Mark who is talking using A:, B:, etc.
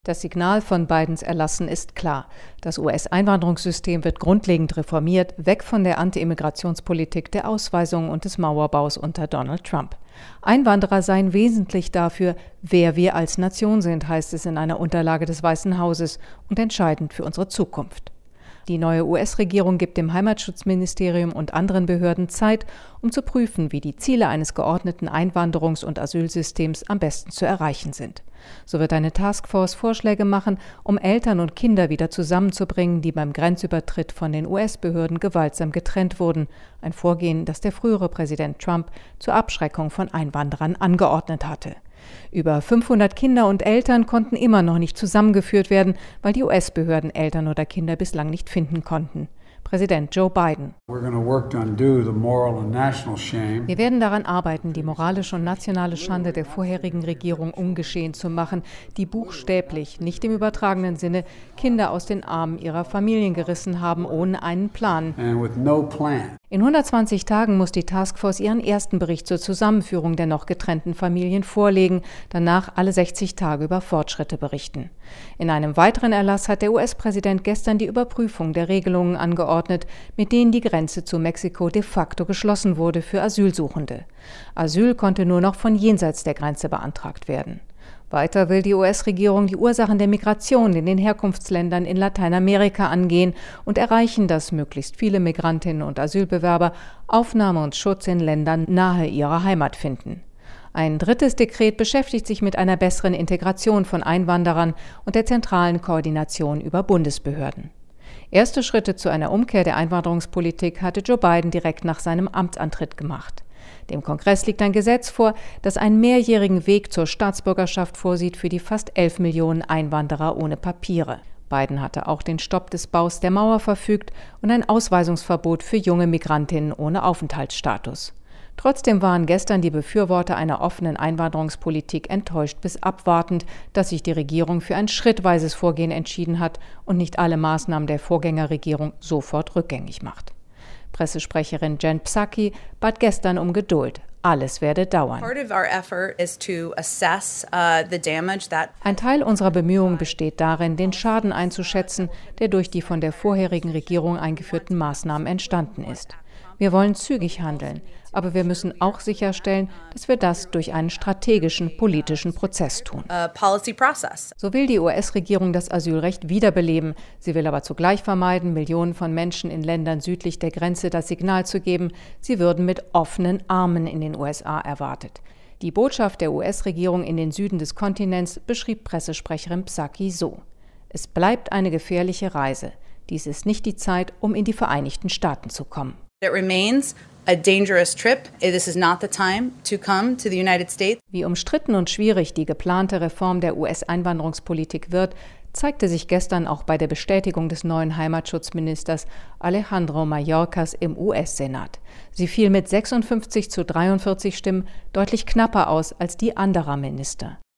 A: Das Signal von Bidens Erlassen ist klar. Das US-Einwanderungssystem wird grundlegend reformiert, weg von der Anti-Immigrationspolitik der Ausweisung und des Mauerbaus unter Donald Trump. Einwanderer seien wesentlich dafür, wer wir als Nation sind, heißt es in einer Unterlage des Weißen Hauses, und entscheidend für unsere Zukunft. Die neue US-Regierung gibt dem Heimatschutzministerium und anderen Behörden Zeit, um zu prüfen, wie die Ziele eines geordneten Einwanderungs- und Asylsystems am besten zu erreichen sind. So wird eine Taskforce Vorschläge machen, um Eltern und Kinder wieder zusammenzubringen, die beim Grenzübertritt von den US-Behörden gewaltsam getrennt wurden. Ein Vorgehen, das der frühere Präsident Trump zur Abschreckung von Einwanderern angeordnet hatte. Über 500 Kinder und Eltern konnten immer noch nicht zusammengeführt werden, weil die US-Behörden Eltern oder Kinder bislang nicht finden konnten. Präsident Joe Biden: Wir werden daran arbeiten, die moralische und nationale Schande der vorherigen Regierung ungeschehen zu machen, die buchstäblich, nicht im übertragenen Sinne, Kinder aus den Armen ihrer Familien gerissen haben, ohne einen Plan. In 120 Tagen muss die Taskforce ihren ersten Bericht zur Zusammenführung der noch getrennten Familien vorlegen, danach alle 60 Tage über Fortschritte berichten. In einem weiteren Erlass hat der US-Präsident gestern die Überprüfung der Regelungen angeordnet, mit denen die Grenze zu Mexiko de facto geschlossen wurde für Asylsuchende. Asyl konnte nur noch von jenseits der Grenze beantragt werden. Weiter will die US-Regierung die Ursachen der Migration in den Herkunftsländern in Lateinamerika angehen und erreichen, dass möglichst viele Migrantinnen und Asylbewerber Aufnahme und Schutz in Ländern nahe ihrer Heimat finden. Ein drittes Dekret beschäftigt sich mit einer besseren Integration von Einwanderern und der zentralen Koordination über Bundesbehörden. Erste Schritte zu einer Umkehr der Einwanderungspolitik hatte Joe Biden direkt nach seinem Amtsantritt gemacht. Dem Kongress liegt ein Gesetz vor, das einen mehrjährigen Weg zur Staatsbürgerschaft vorsieht für die fast 11 Millionen Einwanderer ohne Papiere. Biden hatte auch den Stopp des Baus der Mauer verfügt und ein Ausweisungsverbot für junge Migrantinnen ohne Aufenthaltsstatus. Trotzdem waren gestern die Befürworter einer offenen Einwanderungspolitik enttäuscht bis abwartend, dass sich die Regierung für ein schrittweises Vorgehen entschieden hat und nicht alle Maßnahmen der Vorgängerregierung sofort rückgängig macht. Pressesprecherin Jen Psaki bat gestern um Geduld. Alles werde dauern. Ein Teil unserer Bemühungen besteht darin, den Schaden einzuschätzen, der durch die von der vorherigen Regierung eingeführten Maßnahmen entstanden ist. Wir wollen zügig handeln, aber wir müssen auch sicherstellen, dass wir das durch einen strategischen politischen Prozess tun. So will die US-Regierung das Asylrecht wiederbeleben. Sie will aber zugleich vermeiden, Millionen von Menschen in Ländern südlich der Grenze das Signal zu geben, sie würden mit offenen Armen in den USA erwartet. Die Botschaft der US-Regierung in den Süden des Kontinents beschrieb Pressesprecherin Psaki so: Es bleibt eine gefährliche Reise. Dies ist nicht die Zeit, um in die Vereinigten Staaten zu kommen.
B: It remains a dangerous trip. This is not the time to come to the United States.
A: Wie umstritten und schwierig die geplante Reform der US-Einwanderungspolitik wird, zeigte sich gestern auch bei der Bestätigung des neuen Heimatschutzministers Alejandro Mayorkas im US-Senat. Sie fiel mit 56 zu 43 Stimmen deutlich knapper aus als die anderer Minister.